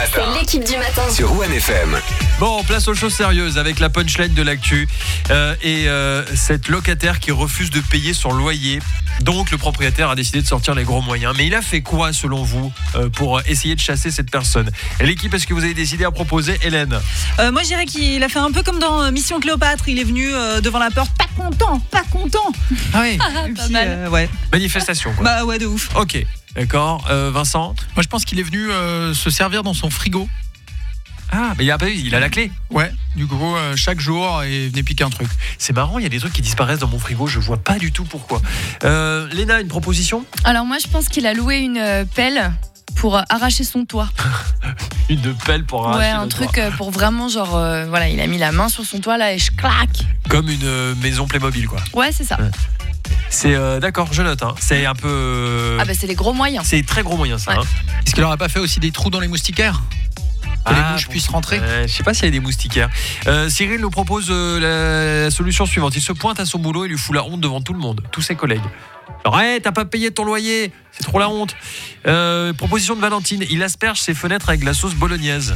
matin. C'est l'équipe du matin. Sur One FM. Bon, place aux choses sérieuses avec la punchline de l'actu et cette locataire qui refuse de payer son loyer. Donc le propriétaire a décidé de sortir les gros moyens. Mais il a fait quoi selon vous pour essayer de chasser cette personne? Et l'équipe, est-ce que vous avez décidé à proposer, Hélène? Moi je dirais qu'il a fait un peu comme dans Mission Cléopâtre. Il est venu devant la porte, pas content. Ah oui. Et Pas puis, mal. ouais. Manifestation quoi. Bah ouais, de ouf. Ok, d'accord. Vincent? Moi, je pense qu'il est venu se servir dans son frigo. Ah, mais il a la clé. Ouais, du coup, chaque jour, il venait piquer un truc. C'est marrant, il y a des trucs qui disparaissent dans mon frigo, je vois pas du tout pourquoi. Léna, une proposition? Alors moi je pense qu'il a loué une pelle pour arracher son toit. Une pelle pour arracher Ouais, un le truc toit. pour vraiment genre voilà, il a mis la main sur son toit là et je claque. Comme une maison Playmobil quoi. Ouais, c'est ça. Ouais. C'est d'accord, je note. Hein. C'est un peu. Ah bah c'est les gros moyens. C'est très gros moyen ça. Ouais. Hein. Est-ce qu'il aurait pas fait aussi des trous dans les moustiquaires? Que les mouches puissent rentrer? Je sais pas s'il y a des moustiquaires. Cyril nous propose la solution suivante. Il se pointe à son boulot et lui fout la honte devant tout le monde, tous ses collègues. Alors, hey, t'as pas payé ton loyer, c'est trop la honte. Proposition de Valentine, il asperge ses fenêtres avec de la sauce bolognaise.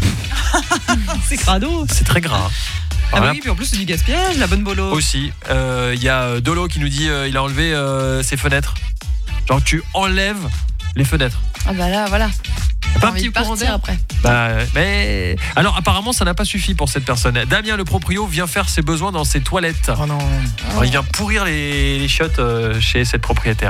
C'est crado. C'est très gras. Ah Voilà. bah oui, puis en plus c'est du gaspillage, la bonne bolo. Aussi, il y a Dolo qui nous dit il a enlevé ses fenêtres. Genre tu enlèves les fenêtres. Ah bah là voilà. Pas T'as un envie petit de courant partir d'air après. Bah, mais alors apparemment ça n'a pas suffi pour cette personne. Damien le proprio vient faire ses besoins dans ses toilettes. Oh non. Alors, il vient pourrir les chiottes chez cette propriétaire.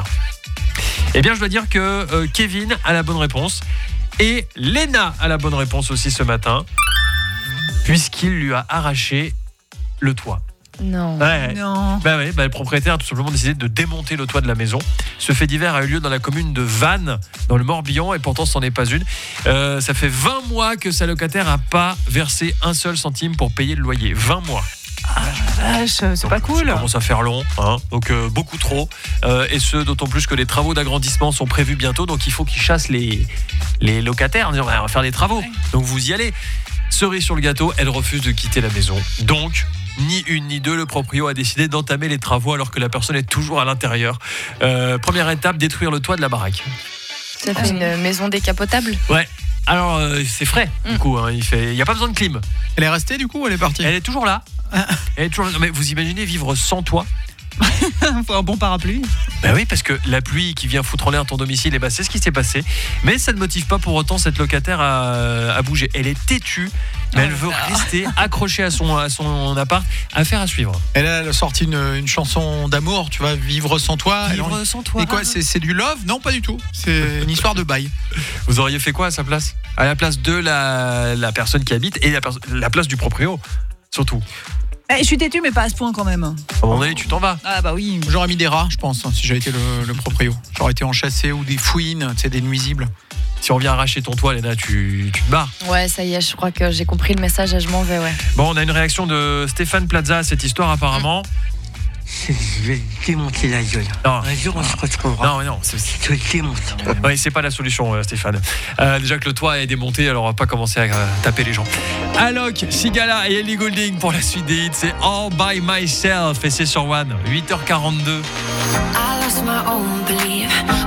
Eh bien je dois dire que Kevin a la bonne réponse et Léna a la bonne réponse aussi ce matin puisqu'il lui a arraché le toit. Non. Ouais. Non. Bah ouais, le propriétaire a tout simplement décidé de démonter le toit de la maison. Ce fait divers a eu lieu dans la commune de Vannes, dans le Morbihan, et pourtant c'en est pas une. Ça fait 20 mois que sa locataire n'a pas versé un seul centime pour payer le loyer. 20 mois. Vache, c'est pas cool. Ça commence à faire long, hein, donc beaucoup trop. Et ce, d'autant plus que les travaux d'agrandissement sont prévus bientôt, donc il faut qu'ils chassent les locataires en disant on va faire des travaux. Ouais. Donc vous y allez. Cerise sur le gâteau, elle refuse de quitter la maison. Donc, ni une ni deux, le proprio a décidé d'entamer les travaux alors que la personne est toujours à l'intérieur. Première étape, détruire le toit de la baraque. Ça fait une maison décapotable. Ouais. Alors, c'est frais, du coup. Hein, il n'y a pas besoin de clim. Elle est restée du coup ou elle est partie? Elle est toujours là. Elle est toujours là. Mais vous imaginez vivre sans toit? Faut un bon parapluie. Ben oui, parce que la pluie qui vient foutre en l'air ton domicile, et ben c'est ce qui s'est passé. Mais ça ne motive pas pour autant cette locataire à bouger. Elle est têtue, mais elle veut rester accrochée à son appart. Affaire à suivre. Elle a sorti une chanson d'amour, tu vois, Vivre sans toi. Vivre sans toi. Et quoi, c'est du love? Non, pas du tout. C'est une histoire de bail. Vous auriez fait quoi à sa place? À la place de la personne qui habite et la place du proprio, surtout. Je suis têtu, mais pas à ce point quand même. À un moment donné, tu t'en vas. Ah bah oui. J'aurais mis des rats, je pense, si j'avais été le proprio. J'aurais été enchâssé ou des fouines, tu sais, des nuisibles. Si on vient arracher ton toit, Léna, tu te barres. Ouais, ça y est, je crois que j'ai compris le message et je m'en vais, ouais. Bon, on a une réaction de Stéphane Plaza à cette histoire apparemment. Je vais démonter la gueule. Non. Un jour, on se retrouvera. Non, Je te démonte. oui, c'est pas la solution, Stéphane. Déjà que le toit est démonté, alors on va pas commencer à taper les gens. Alok, Sigala et Ellie Goulding pour la suite des hits, c'est All By Myself et c'est sur One, 8h42. I lost my own belief